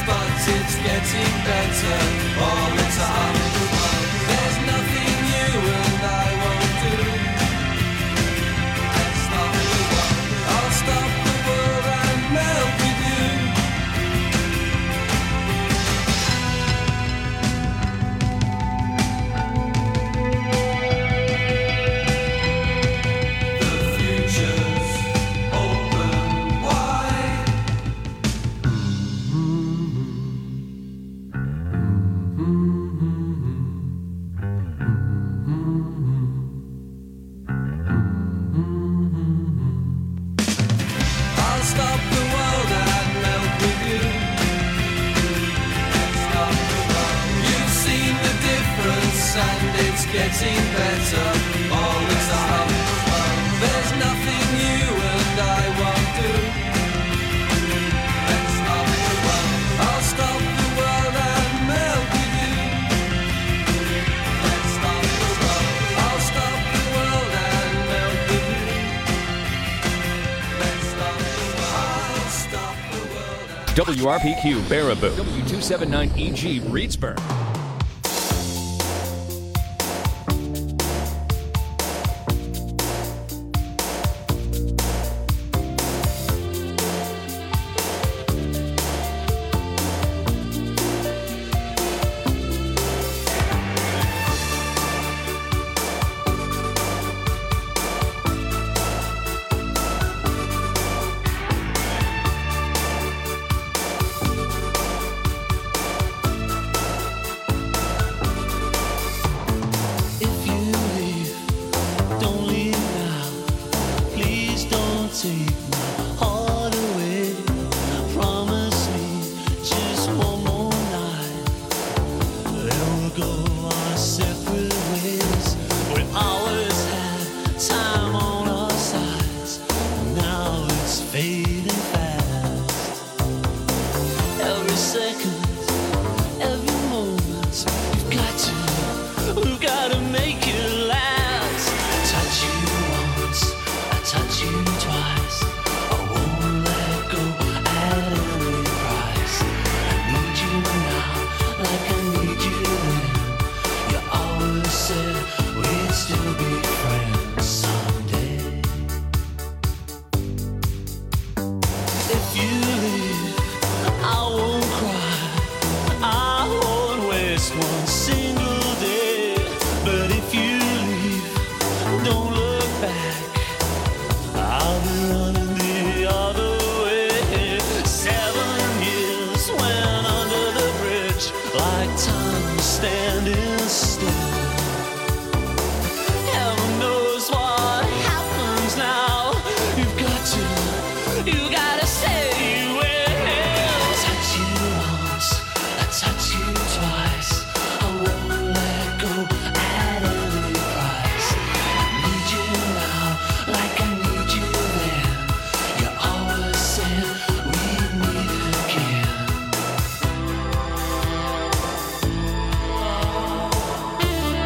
but it's getting better all the time. There's nothing you and I won't do. Let's stop the world. I'll stop the world and melt with you. The future's open wide. I'll stop the world and melt with you. Let's stop the world. You've seen the difference and it's getting better all the time. There's nothing you and I won't do. Let's stop the world. I'll stop the world and melt with you. Let's stop the world. I'll stop the world and melt with you. Let's stop the world. I'll stop the world and WRPQ Baraboo, W279EG Reedsburg. If you leave, don't leave now. Please don't take my heart away. Promise me just one more night. Then we'll go our separate ways. We always had time on our sides. Now it's fading fast. Every second, every moment, we've got to make it last. Touch you once, I touch you twice. I won't let go at any price. I need you now, like I need you then. You always said we'd still be friends someday. If you leave, I won't cry. I won't waste one single day. But if you leave, don't look back. I'll be running the other way. 7 years went under the bridge, like time was standing still. Heaven knows what happens now. You've got to say you will. Touch you once, I touch you twice. I won't let go at any price. I need you now, like I need you then. You always said we'd meet again.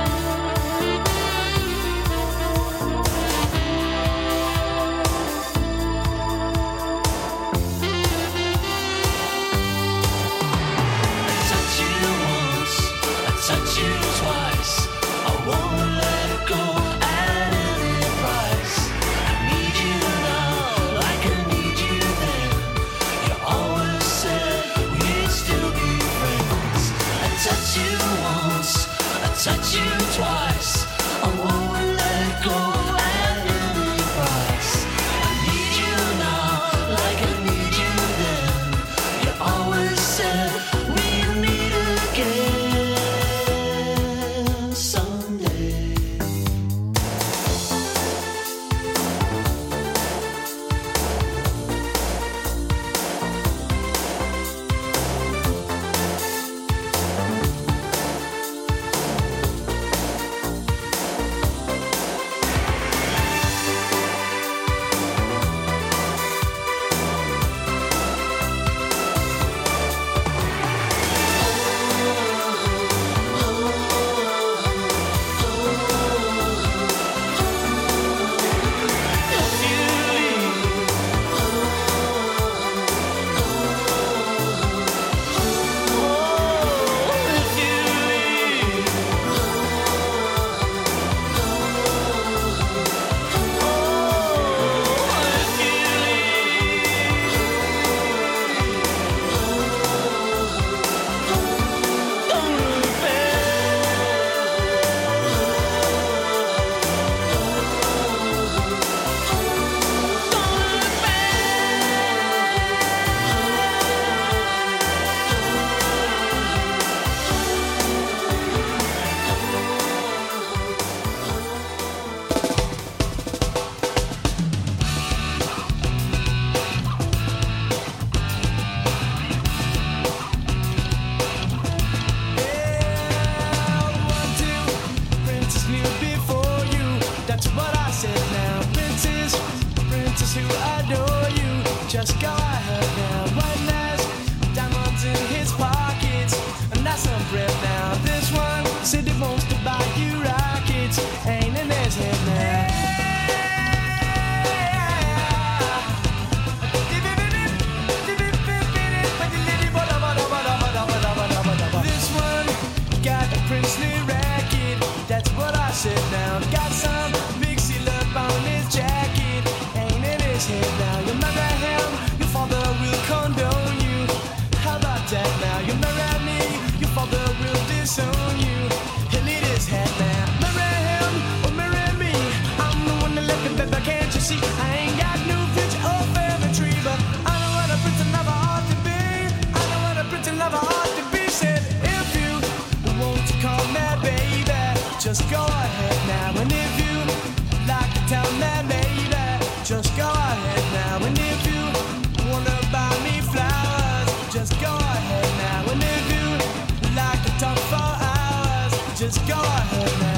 ahead now. And if you like to talk for hours, just go ahead now.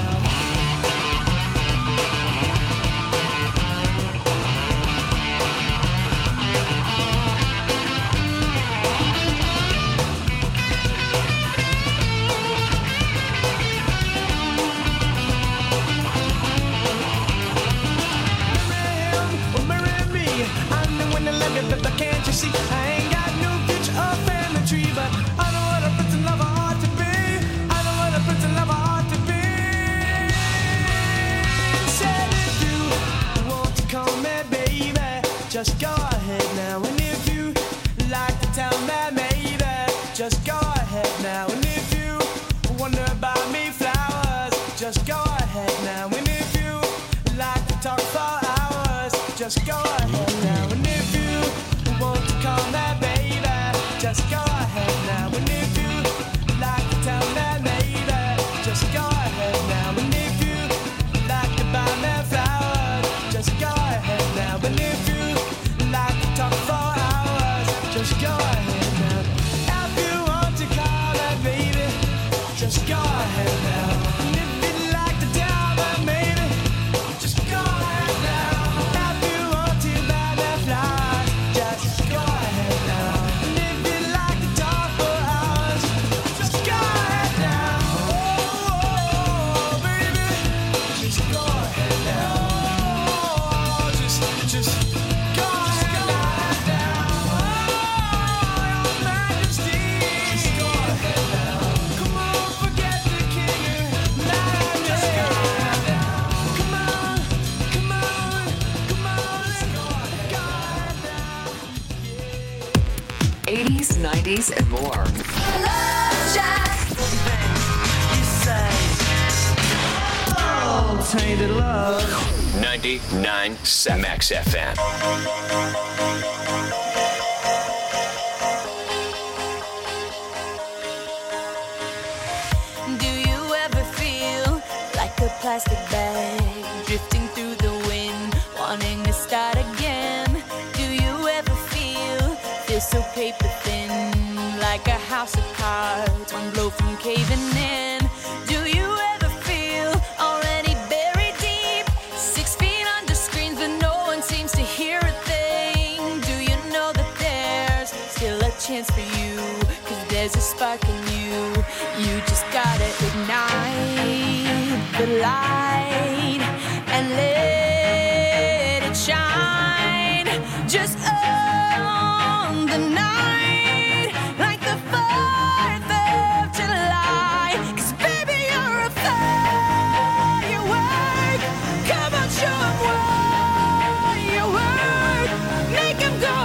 But can't you see, I ain't got no future up in the tree, but I know what a prince and lover ought to be. I know what a prince and lover ought to be. Said if you want to call me baby, just go ahead now. And if you like to tell me maybe, just go ahead now. And if you wonder about me flowers, just go ahead now. And if you like to talk for hours, just go ahead now. And if you want to call me baby, just go ahead now. And if you like to tell me maybe, just go ahead now. And if you like to buy me flowers, just go ahead now. And if you like to talk for hours, just go ahead now. If you want to call me baby, just go ahead now. And if you like to tell me maybe, just go ahead now. If you want to buy me flowers, just go ahead now. And if you like to talk for hours, just go ahead now. Oh, baby, just go ahead now. Oh, just go ahead now. Oh, your majesty, just go ahead now. Come on, forget the king and majesty. Just go ahead now. Come on, come on, come on, let's go ahead now. 80s, 90s, and more. You say, oh, tainted love. 99 Max FM. Do you ever feel like a plastic bag drifting through the wind, wanting to start again? Do you ever feel so paper thin, like a house of cards, one blow from caving in? Do you ever feel already buried deep, 6 feet under screens, but no one seems to hear a thing? Do you know that there's still a chance for you? 'Cause there's a spark in you. You just gotta ignite the light and let it shine. Just on the night, like the 4th of July. 'Cause baby, you're a firework. Come on, show 'em what you work. Make 'em go,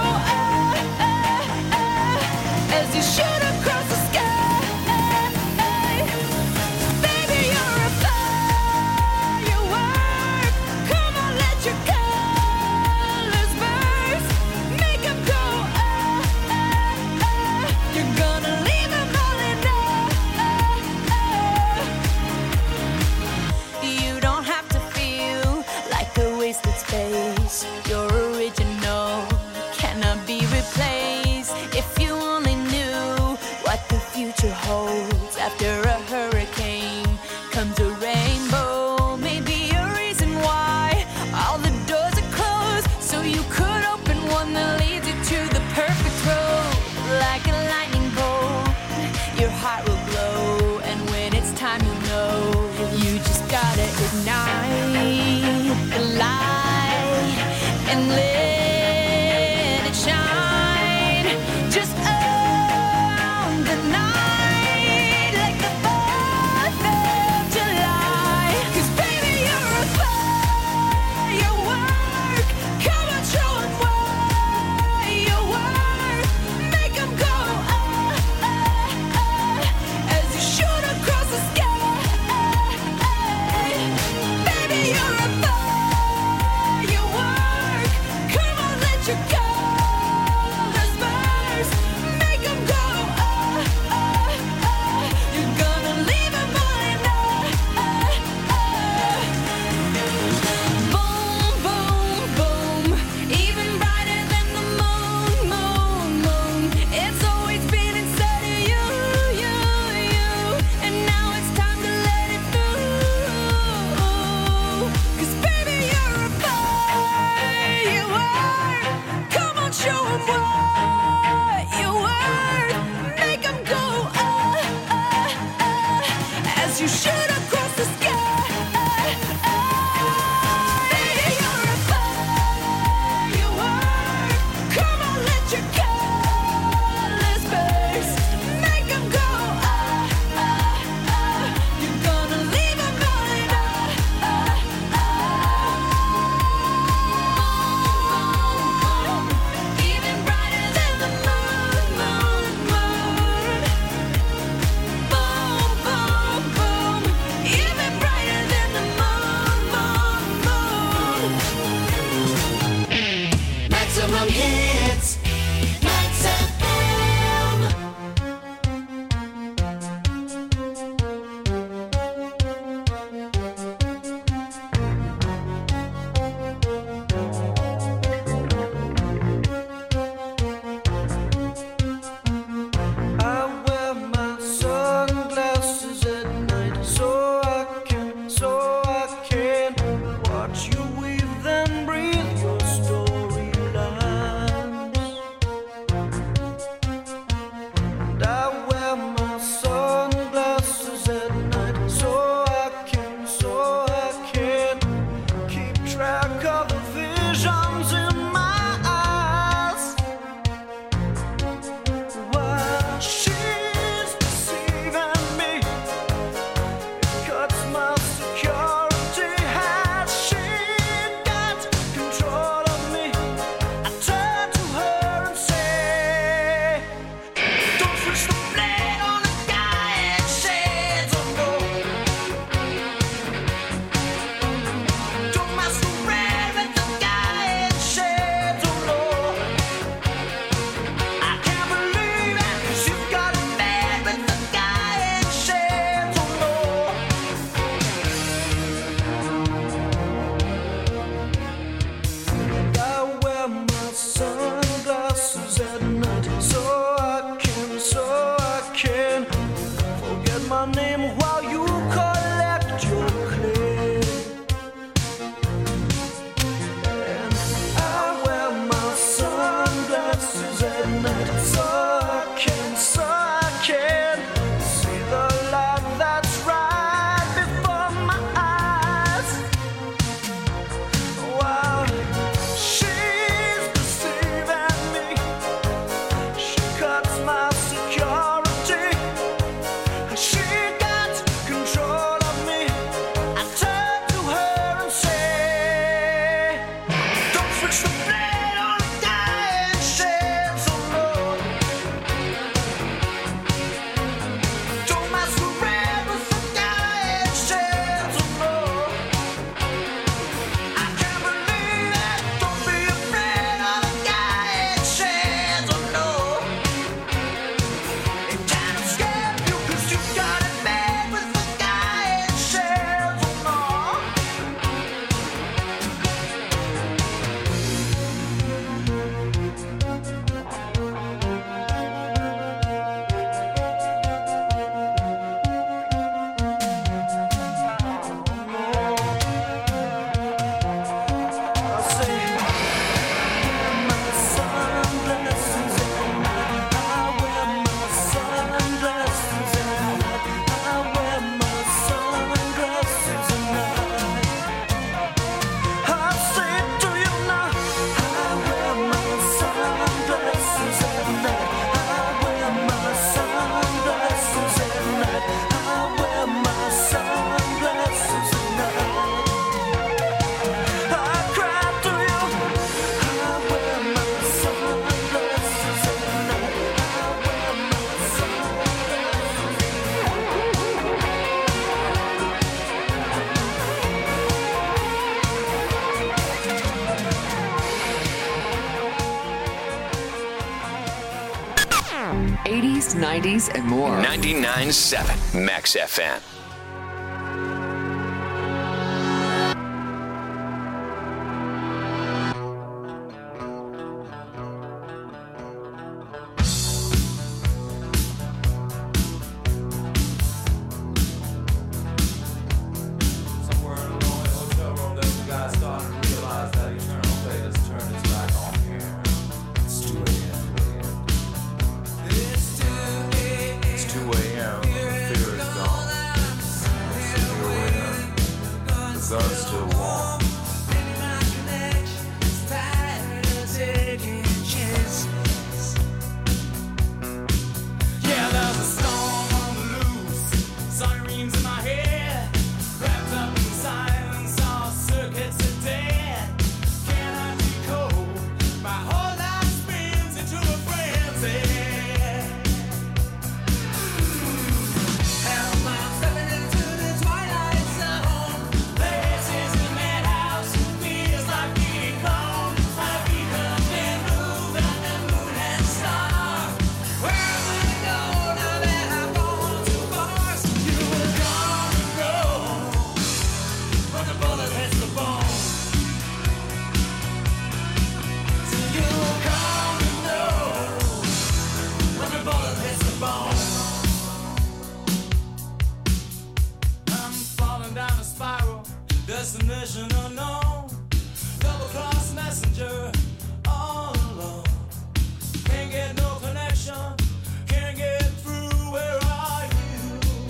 as you shoot across the sky. Baby, you're a firework. Come on, let your colors burst. Make 'em go, you're gonna leave 'em all in You don't have to feel like a wasted space. You're original, cannot be replaced. If you only knew what the future holds. After a hurricane comes a rainbow. Maybe a reason why all the doors are closed, so you could open one that leads you to the perfect road. Like a lightning bolt, your heart will glow, and when it's time, you'll know. You just gotta ignite the light and let it shine. Just on the night, like the you shoot across the sky. You're a firework. Come on, let your colors burst. Make 'em go You're gonna leave 'em going even brighter than the moon, moon, moon. Boom, boom, boom. Even brighter than the moon, moon, moon. Maximum hits. Max FM. I wear my sunglasses at night so I can watch you weave and breathe your storylines. And I wear my sunglasses at night so I can keep track of the visions in my eyes. While she's deceiving me, it cuts my security. Has she got control of me? I turn to her and say, don't switch the blade on a guy and shades of gold. Don't masquerade with the guy in shades of gold. I can't believe it, 'cause you've got it bad with the guy in shades of gold. I wear my sunglasses at night so I can forget my name while you collect your clay. And I wear my sunglasses at night so I can see the light that's right before my eyes. While she's deceiving me, she cuts my security. She got control of me. I turn to her and say, don't switch the blade on a guy in shades of gold. Don't masquerade with the guy in shades of gold. I can't believe it. Don't be afraid of the guy in shades of gold. It can't escape you 'cause you got it bad with the guy in shades of gold. I say, wear my sunglasses at night. I wear my sunglasses at night. I wear my sunglasses at night. I say to you now, I wear my sunglasses at night. I wear my sunglasses at night. I wear my sunglasses at night. I cry to you. I wear my sunglasses at night. I wear my sunglasses. 80s, 90s, and more. 99.7 Max FM. Somewhere in a lonely hotel room, there's a guy starting to realize that eternal fate has turned his back on here. It's 2 a.m. It's 2 a.m. The fear is gone. sun's still warm. Yeah, there's a storm on the loose, sirens in my head, wrapped up in silence, all circuits are dead. Can I be cold? My whole life spins into a frenzy. Hell, I'm stepping into the twilight zone. This is the madhouse, feels like being gone. I've become been moved on the moon and star. Where am I to go now that I've gone too far? So you will come and go when the bullet hits the bone. So you will come and go when the bullet hits the bone. I'm falling down a spiral, destination unknown. Double-cross messenger, all alone. Can't get no connection, can't get through, where are you?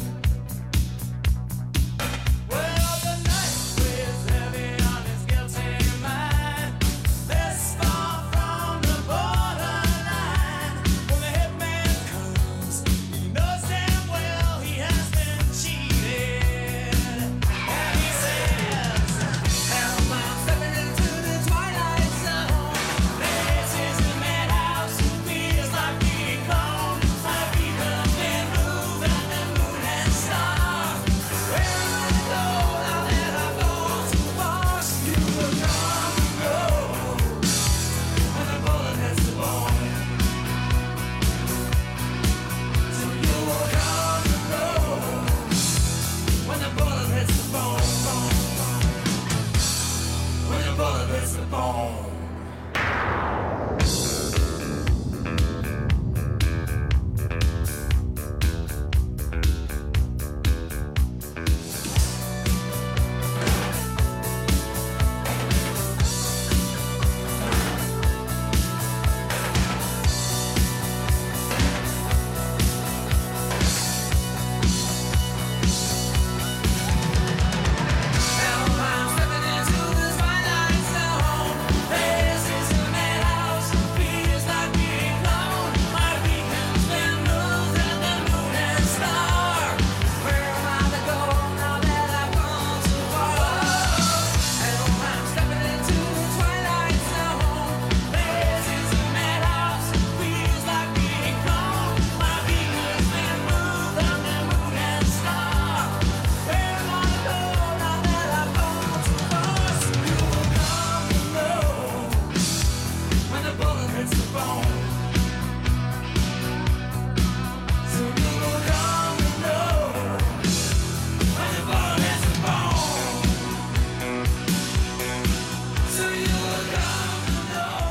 Well, the night weighs heavy on his guilty mind. This far from the borderline. When the hitman comes, he knows damn well he has been cheated. And he says, "Hell, I'm stepping into the twilight zone. This is the madhouse, feels like being gone. I've become been moved on the moon and star. Where am I to go now that I've gone too far? So you will come and go when the bullet hits the bone. So you will come and go when the bullet hits the bone. When the bullet hits the bone." Hell, I'm stepping into the twilight zone. This is the madhouse, feels like being gone. My beacon's been moved on the moon and star. Where am I to go now that I've gone too far? Hell, I'm stepping into the twilight zone. This is the madhouse, feels like being gone. My beacon's been moved on the moon and star. Where am I to go now that I've gone too far? So you will come and go when the bullet hits the bone. So you will come and go when the bullet hits the bone. So you will come and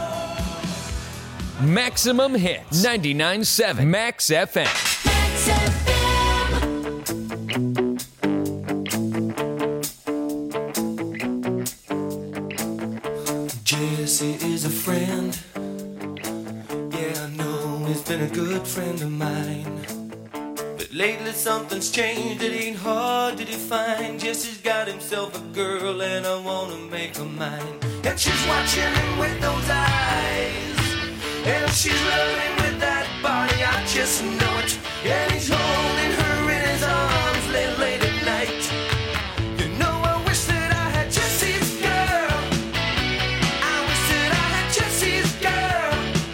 go. Maximum Hits. 99.7 Max FM. Jesse is a friend. Yeah, I know he's been a good friend of mine. But lately something's changed, it ain't hard to define. Jesse's got himself a girl and I wanna make her mine. And she's watching him with those eyes, and she's loving him with that body, I just know it. And he's holding her in his arms late at night. You know, I wish that I had Jesse's girl. I wish that I had Jesse's girl.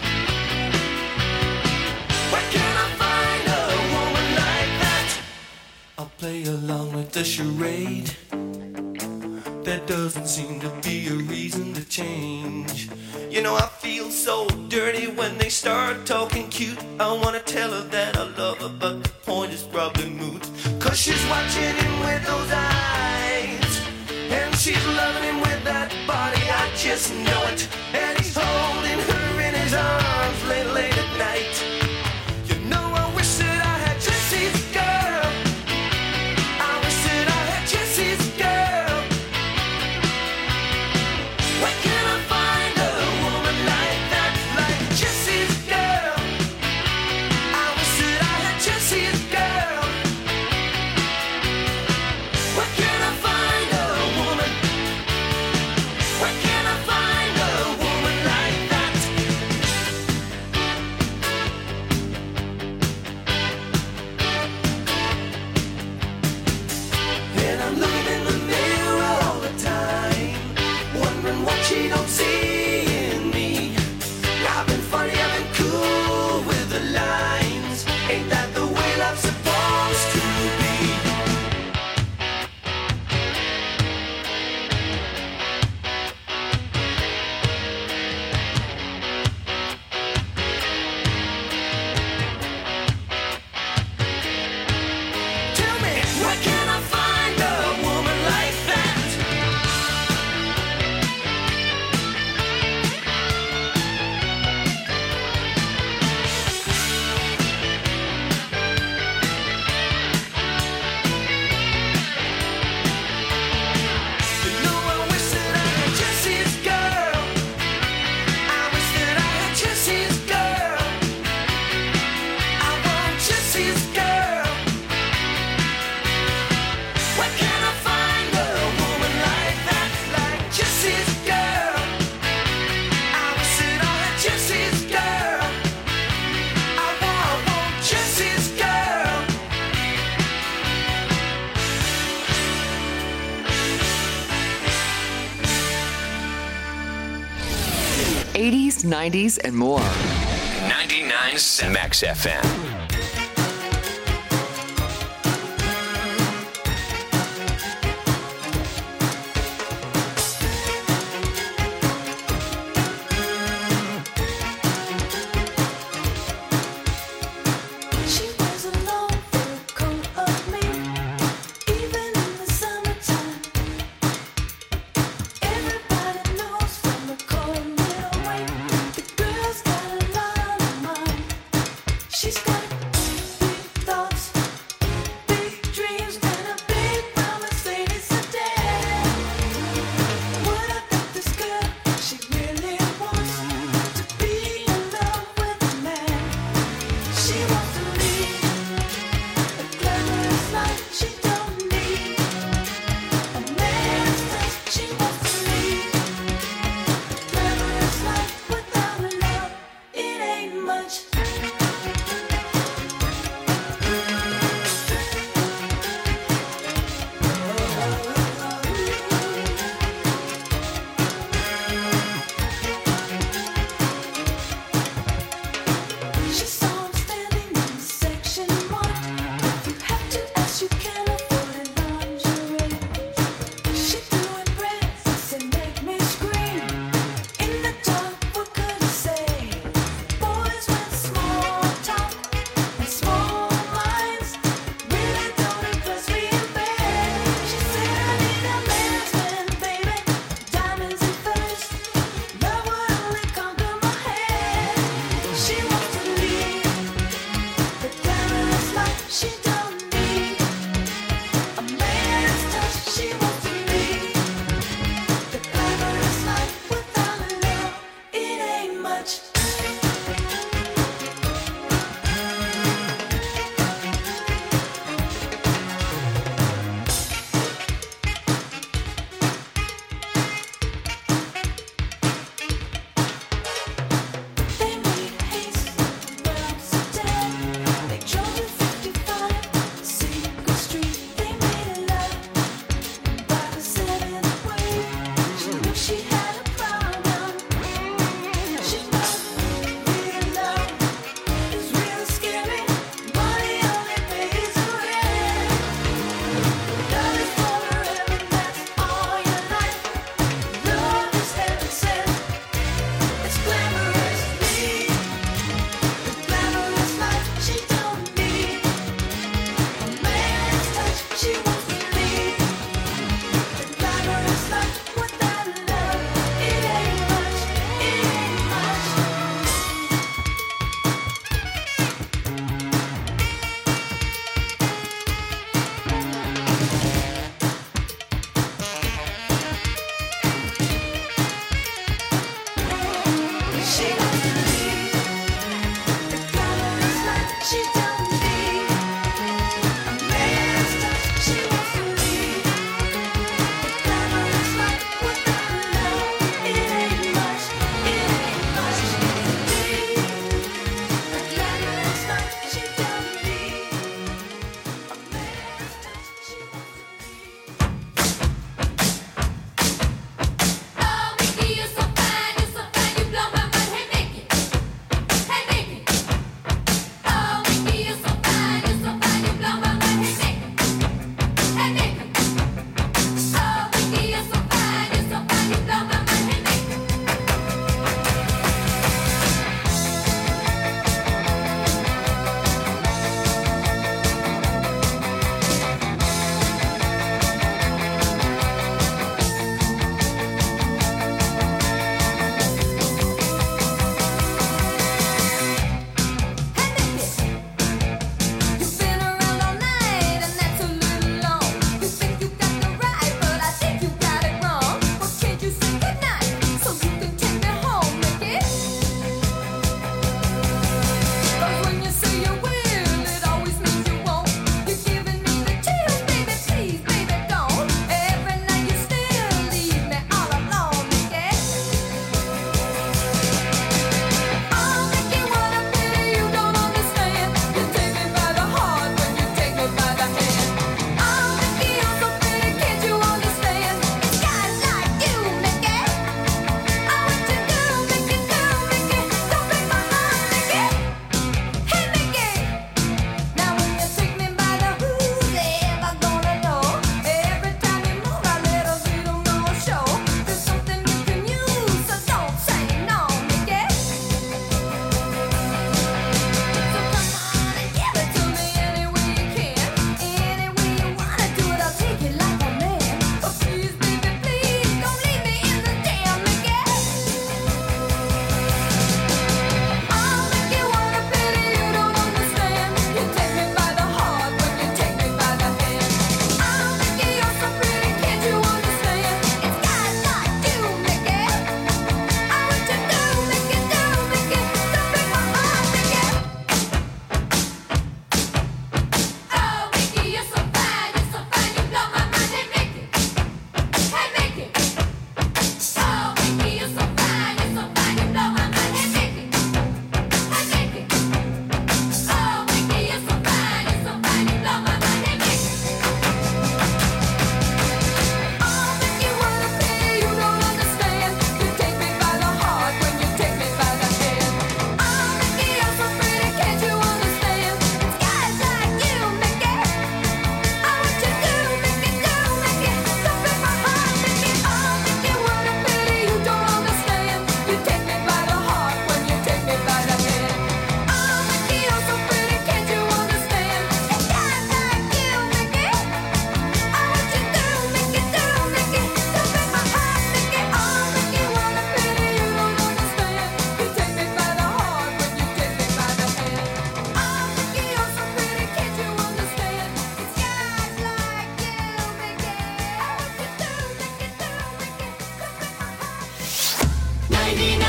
Where can I find a woman like that? I'll play along with the charade. There doesn't seem to be a reason to change. You know, I feel so dirty when they start talking cute. I wanna tell her that I love her, but the point is probably moot. 'Cause she's watching him with those eyes, and she's loving him with that body, I just know it. And he's holding her in his arms late at night. You know, I wish that I had Jesse's girl. I wish that I had Jesse's girl. Where can I find a woman like that, like Jesse's girl? I wish that I had Jesse's girl. 80s, 90s, and more. 99.7 Max FM. She's got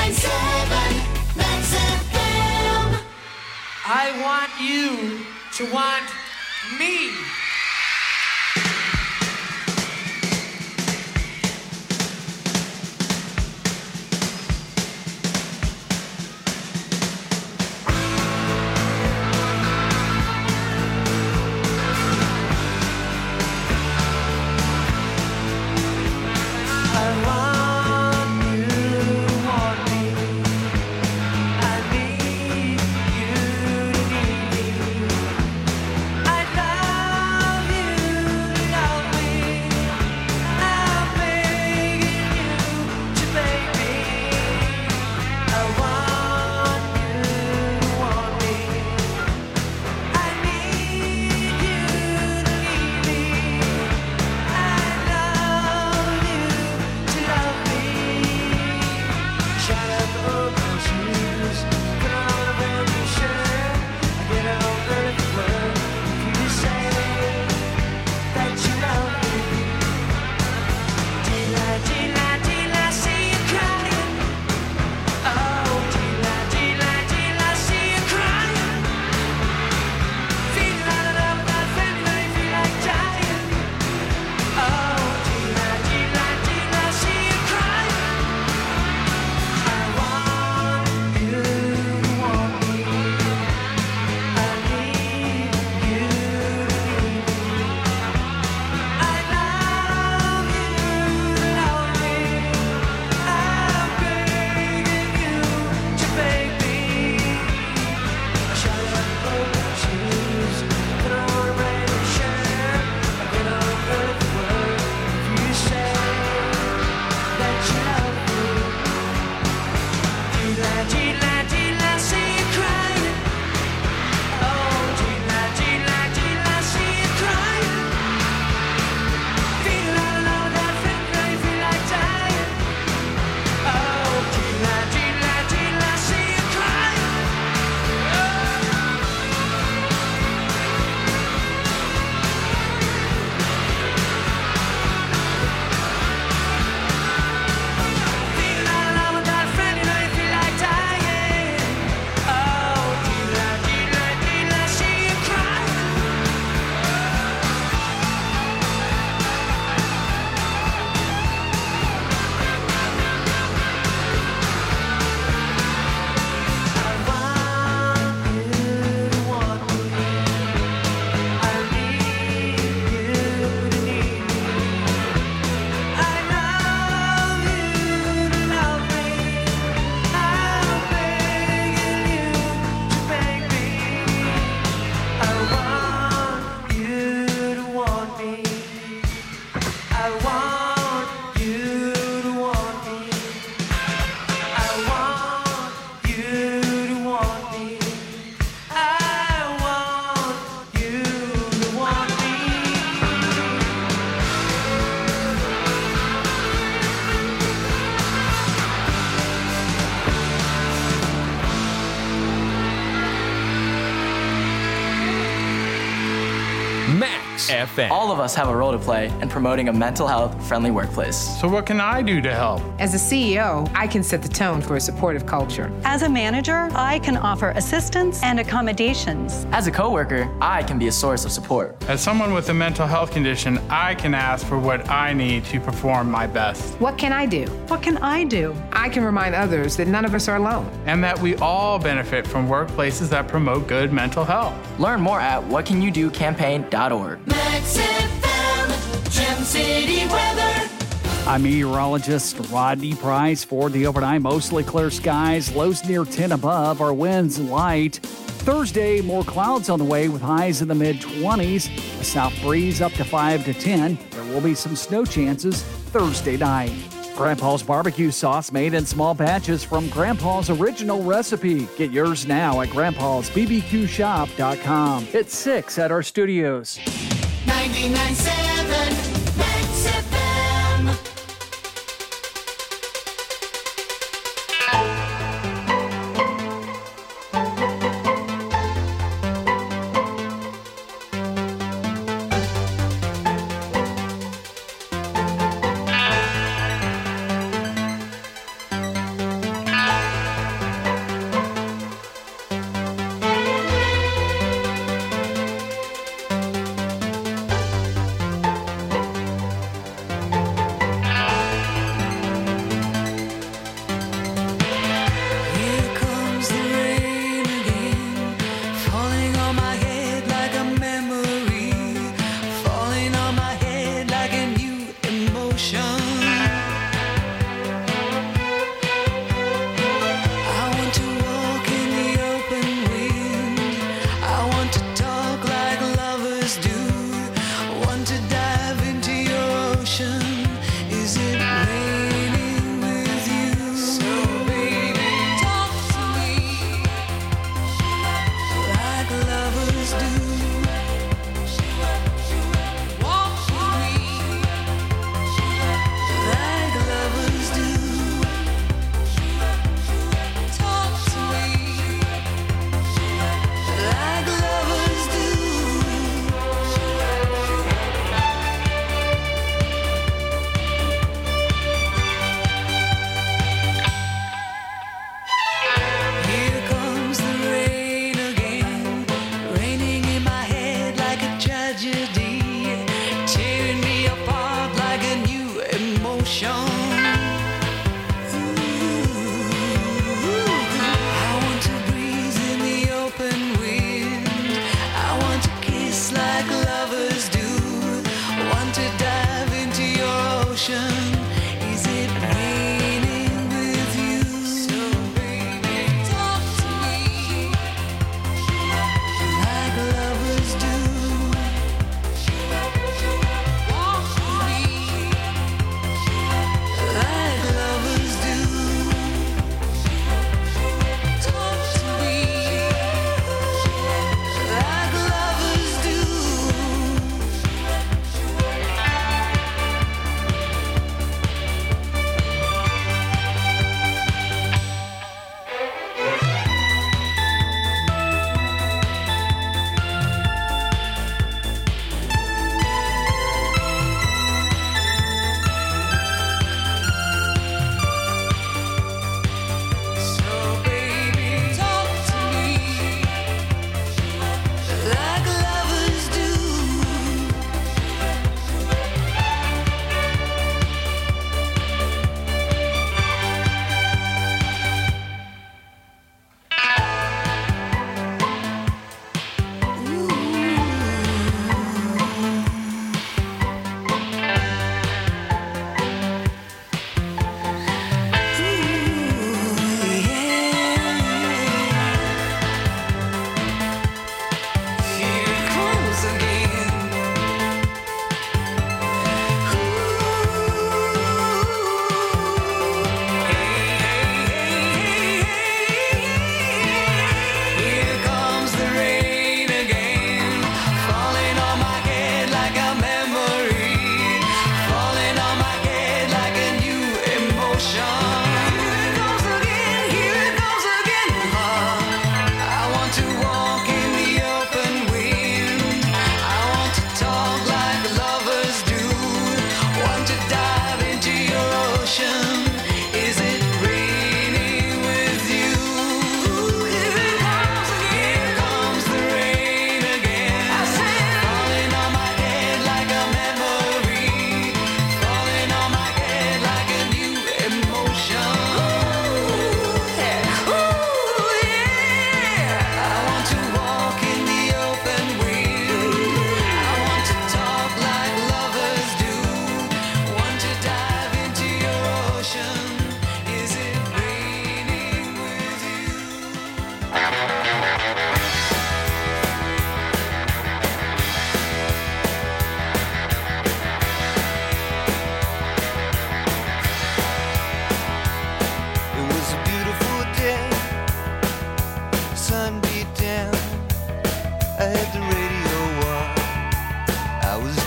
99.7 Max FM. I want you to want me. Max FM. All of us have a role to play in promoting a mental health friendly workplace. So what can I do to help? As a CEO, I can set the tone for a supportive culture. As a manager, I can offer assistance and accommodations. As a coworker, I can be a source of support. As someone with a mental health condition, I can ask for what I need to perform my best. What can I do? What can I do? I can remind others that none of us are alone. And that we all benefit from workplaces that promote good mental health. Learn more at whatcanyoudocampaign.org. Max FM, Gem City weather. I'm meteorologist Rodney Price for the overnight. Mostly clear skies, lows near 10 above. Our winds light. Thursday, more clouds on the way with highs in the mid-20s. A south breeze up to 5 to 10. There will be some snow chances Thursday night. Grandpa's barbecue sauce made in small batches from Grandpa's original recipe. Get yours now at grandpa'sbbqshop.com. It's 6 at our studios. 99.7 Max FM.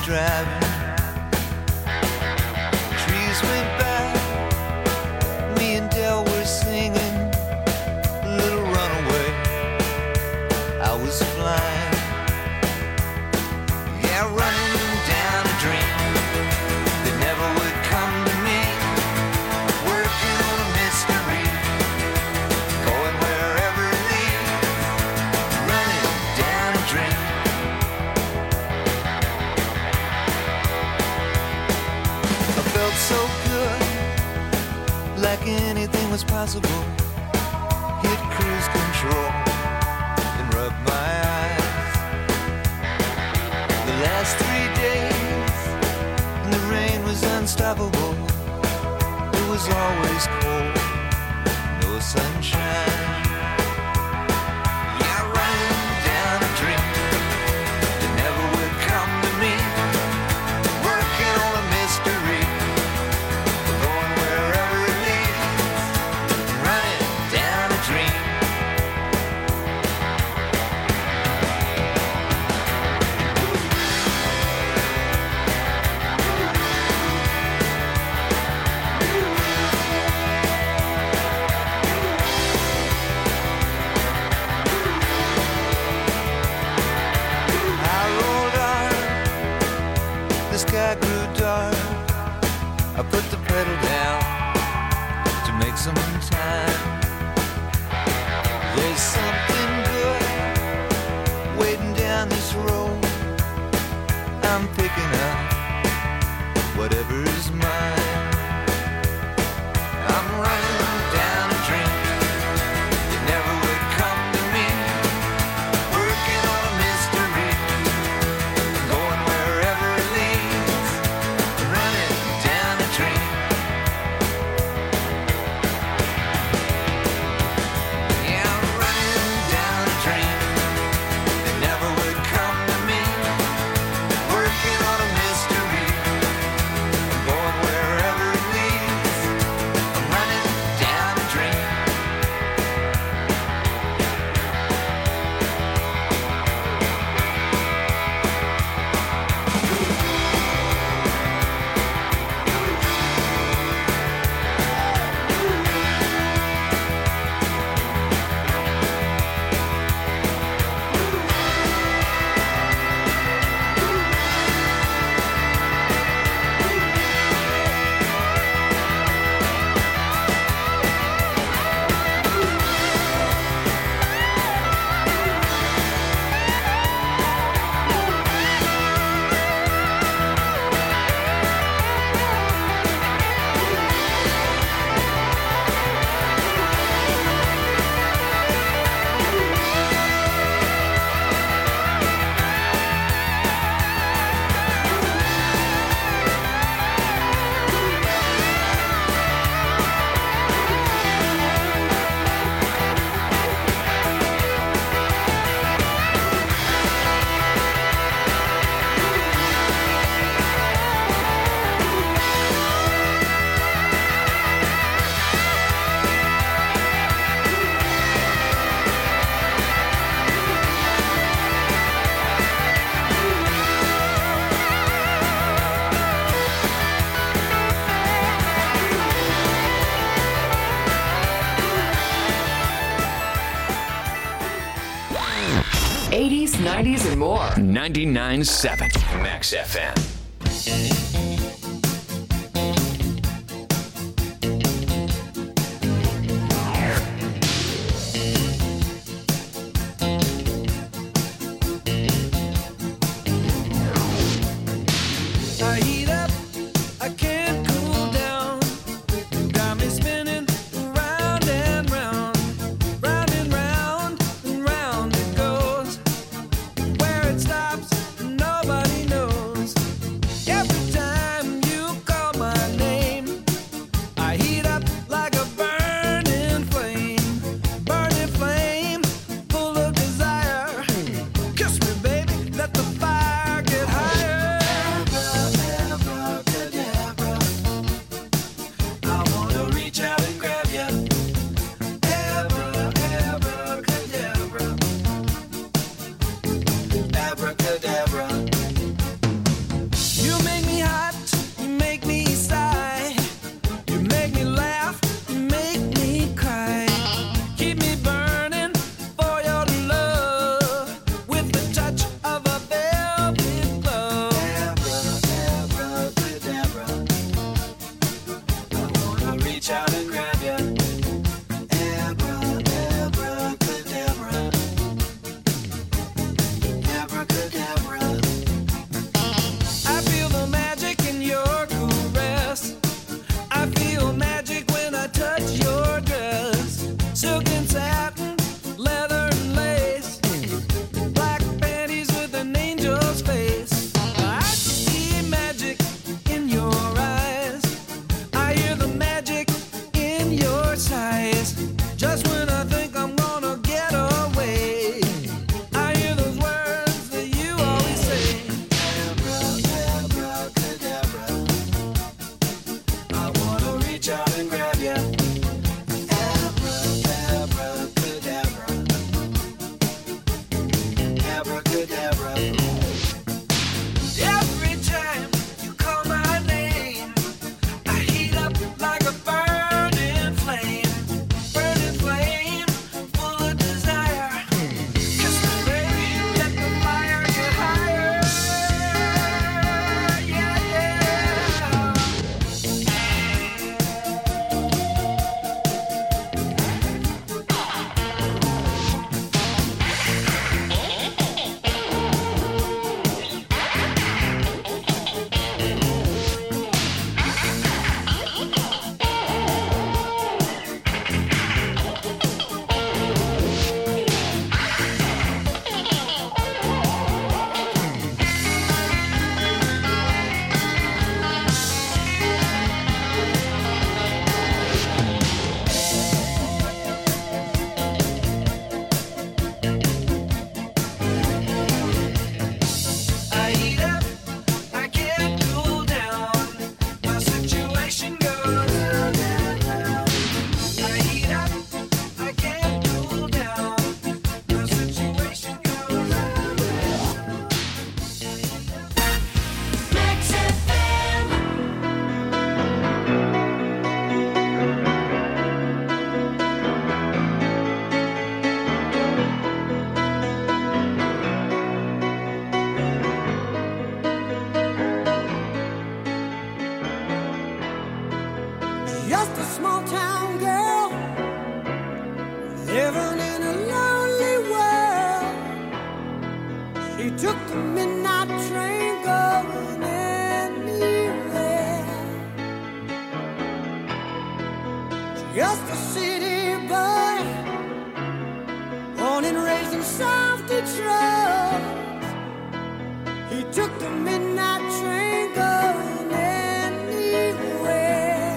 driving. Trees went by, me and Del were singing a little runaway. I was flying, yeah, running down a dream that never would come to me. Working on a mystery, going wherever it leads. Running down a dream. I felt so good, like anything was possible. Hit cruise control and rub my eyes. The last 3 days, and the rain was unstoppable. It was always cold, no sunshine. Yeah, running down a dream that never would come to me. Working on a mystery, going wherever it leads. Running down a dream. I rolled on, the sky grew dark. I put the pedal down to make some time. There's something good waiting down this road. I'm picking up whatever's mine. I'm running down a dream that never would come to me. Working on a mystery, going wherever it leads. Running down a dream. Yeah, I'm running down a dream that never would come to me. Working on a mystery, going wherever it leads. I'm running down a dream. '80s, '90s, and more. 99.7 Max FM. I heat up, I can't cool down. Got me spinning round and round, round and round and round it goes. Where it stops, nobody knows. Every time took the midnight train going anywhere. Just a city boy, born and raised in South Detroit. He took the midnight train going anywhere.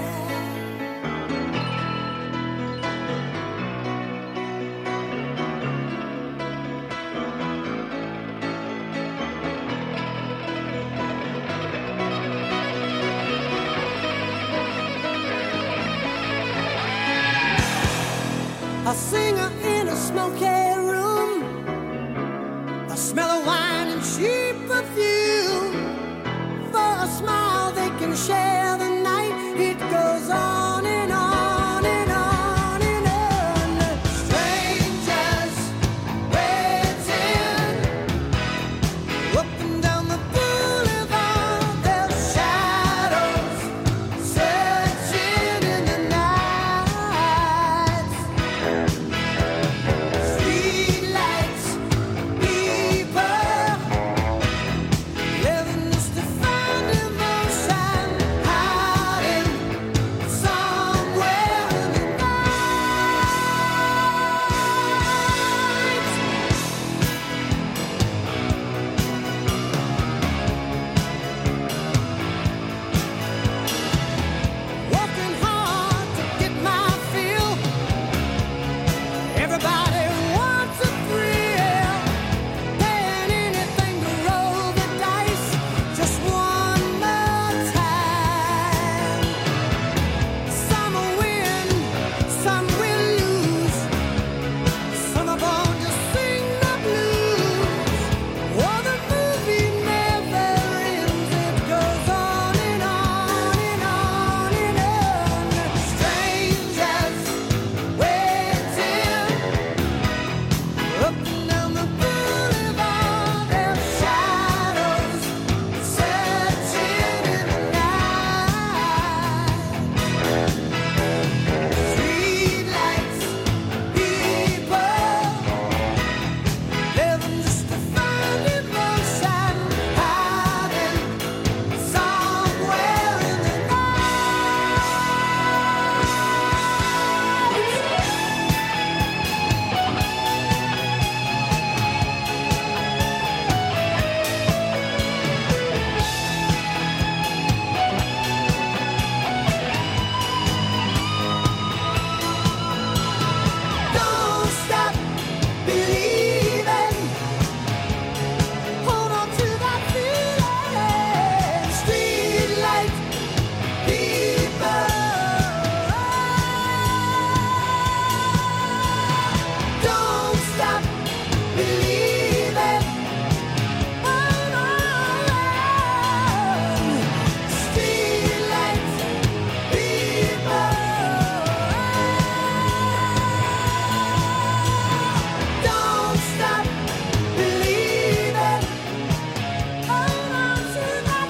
A singer in a smoky room, a smell of wine and cheap perfume. For a smile they can share the night. It goes on and on and on and on. Strangers waiting up and down the boulevard. Their shadows searching in the night. Streetlights, people living just to find emotion, hiding somewhere in the night. Working hard to get my fill. Everybody wants a thrill, paying anything to roll the dice just one more time. Some will win, some will lose. Some are born to sing the blues. Oh, the movie never ends. It goes on and on and on and on. Strangers waiting up and down the boulevard. Their shadows searching in the night. Streetlights, people living just to find emotion, hiding somewhere in the Don't stop believing. Hold on to that feeling. Streetlight people. Don't stop believing. Hold on. Streetlight people. Don't stop believing. Hold on to that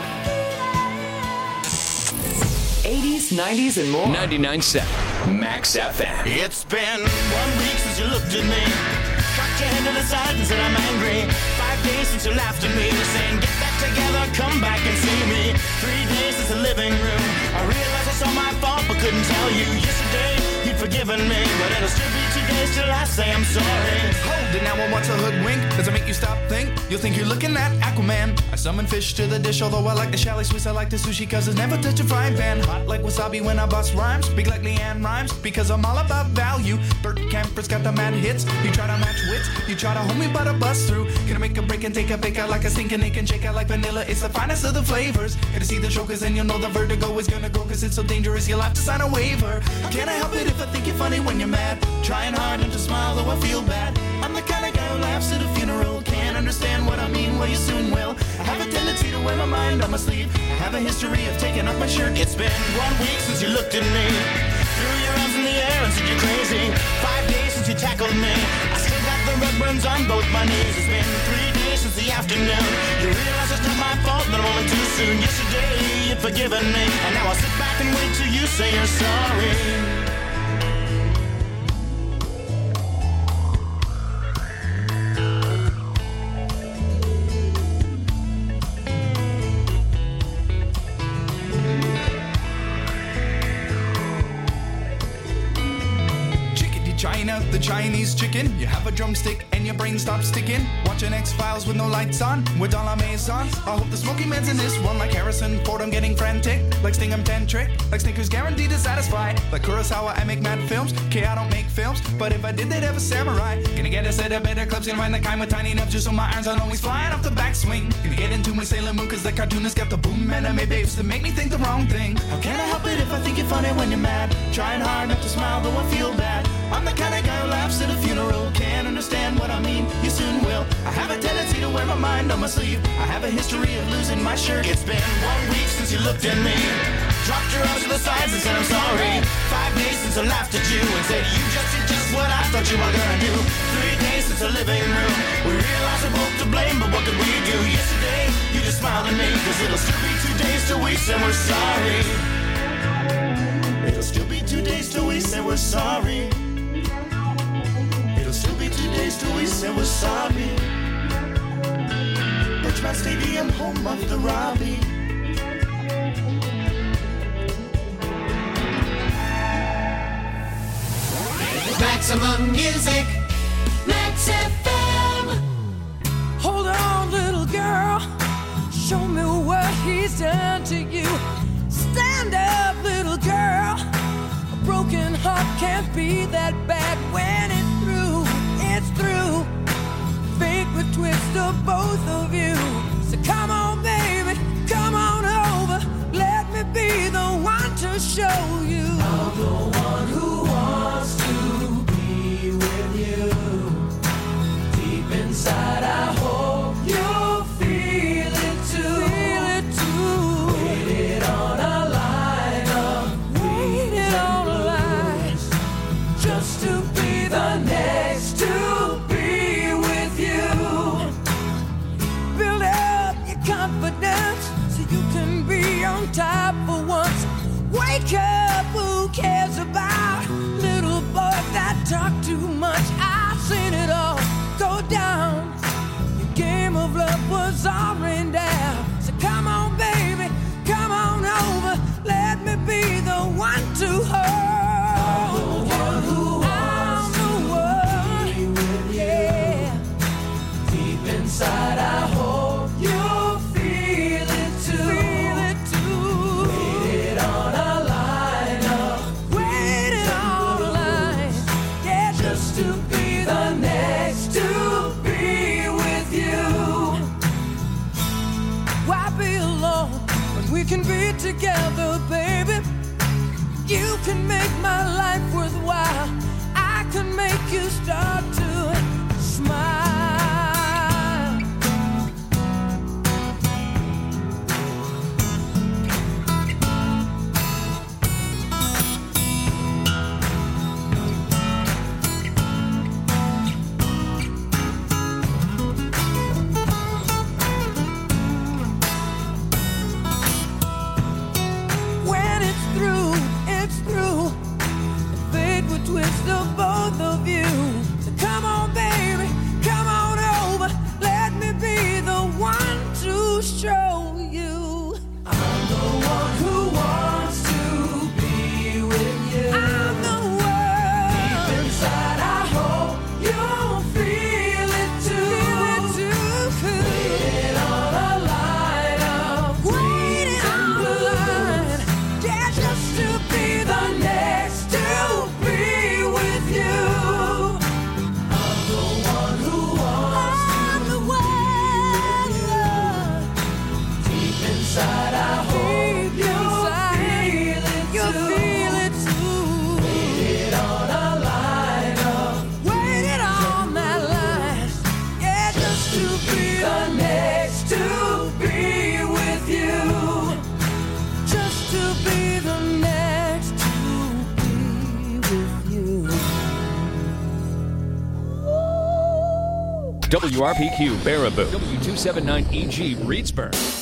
feeling. 80s, 90s, and more. 99.7 Max FM. It's been 1 week since you looked at me, cocked your head to the side and said I'm angry. 5 days since you laughed at me, saying get back together, come back and see me. 3 days since the living room, I realized it's all my fault but couldn't tell you. Yesterday you'd forgiven me, but it'll still be 2 days till I say I'm sorry. Hold it now, I want to hoodwink. Does it make you stop, think? You'll think you're looking at Aquaman. I summon fish to the dish, although I like the chalet Swiss. I like the sushi cause it's never touch a frying pan. Hot like wasabi when I bust rhymes. Big like Leanne rhymes because I'm all about value. Bert Camper's got the mad hits. You try to match wits, you try to hold me but I bust through. Gonna make a break and take a bake out like a stinking egg and shake out like vanilla. It's the finest of the flavors. Gonna see the show cause then you'll know the vertigo is gonna go cause it's so dangerous you'll have to sign a waiver. Can I help it if I think you're funny when you're mad? Trying hard not to smile though I feel bad. I'm the kind of guy who laughs at a funeral. Can't understand what I mean, well you soon will. I have a tendency to wear my mind on my sleeve. I have a history of taking off my shirt. It's been 1 week since you looked at me, threw your arms in the air and said you're crazy. 5 days since you tackled me, I still got the red burns on both my knees. It's been 3 days since the afternoon, you realize it's not my fault but a moment too soon. Yesterday you'd forgiven me, and now I'll sit back and wait till you say you're sorry. Chinese chicken. You have a drumstick and your brain stops sticking. Watching X-Files with no lights on, with all our maze on. I hope the smoky man's in this one, like Harrison Ford, I'm getting frantic. Like Sting, I'm tantric. Like Snickers, guaranteed to satisfy. Like Kurosawa, I make mad films. Okay, I don't make films, but if I did, they'd have a samurai. Gonna get a set of better clips, gonna find the kind with tiny enough just so my irons aren't always flying off the backswing. Gonna get into my Sailor Moon, cause the cartoonist got the boom anime babes to make me think the wrong thing. How can I help it if I think you're funny when you're mad? Trying hard not to smile, though I feel bad. I'm the kind of guy who laughs at a funeral. Can't understand what I mean, you soon will. I have a tendency to wear my mind on my sleeve. I have a history of losing my shirt. It's been 1 week since you looked at me. Dropped your arms to the sides and said I'm sorry. 5 days since I laughed at you and said you just did just what I thought you were gonna do. 3 days since the living room. We realized we're both to blame, but what could we do? Yesterday, you just smiled at me, cause it'll still be 2 days till we say we're sorry. It'll still be 2 days till we say we're sorry. It'll still be 2 days till we say we're sorry. Birchmount Stadium, home of the Robbie. Maximum Music, Max FM. Hold on, little girl, show me what he's done to you. Stand up, little girl, a broken heart can't be that bad. When it's through, it's through. Fate would twist of both of you. So come on, baby, come on over. Let me be the one to show you. I'm the one who wants to be with you. Deep inside, I hope you'll feel it too. Feel it too. Waited on a line of waited on a line just to be the next to be with you. Build up your confidence so you can be on top for once. Wake up, who cares about little boys that talk too much? I've seen it all go down. Your game of love was all rain down. So come on, baby, come on over. Let me be the one to hold you. I'm the one, be with you. Deep inside, I hope you'll feel it too. Feel it too. Waited on a line of waited on a line, yeah, just to be the next to be with you. Why be alone when we can be together, baby? You can make my life worthwhile. I can make you start to smile. When it's through, it's through. The fate would twist of both of you. So come on, baby, come on over. Let me be the one to show you. I'm the one who wants to be with you. I'm the one. Deep inside, I hope you'll feel it too. Feel it too. Waiting on a line of waiting on a line, yeah, just to be the next to be with you. I'm the one who wants I'm the one. Deep inside, I hope you'll feel it too. You'll feel it too. Waited on a line of waited on that line, yeah, just to be the next to be with you. Just to be the next to be with you. WRPQ Baraboo. W279EG Reedsburg.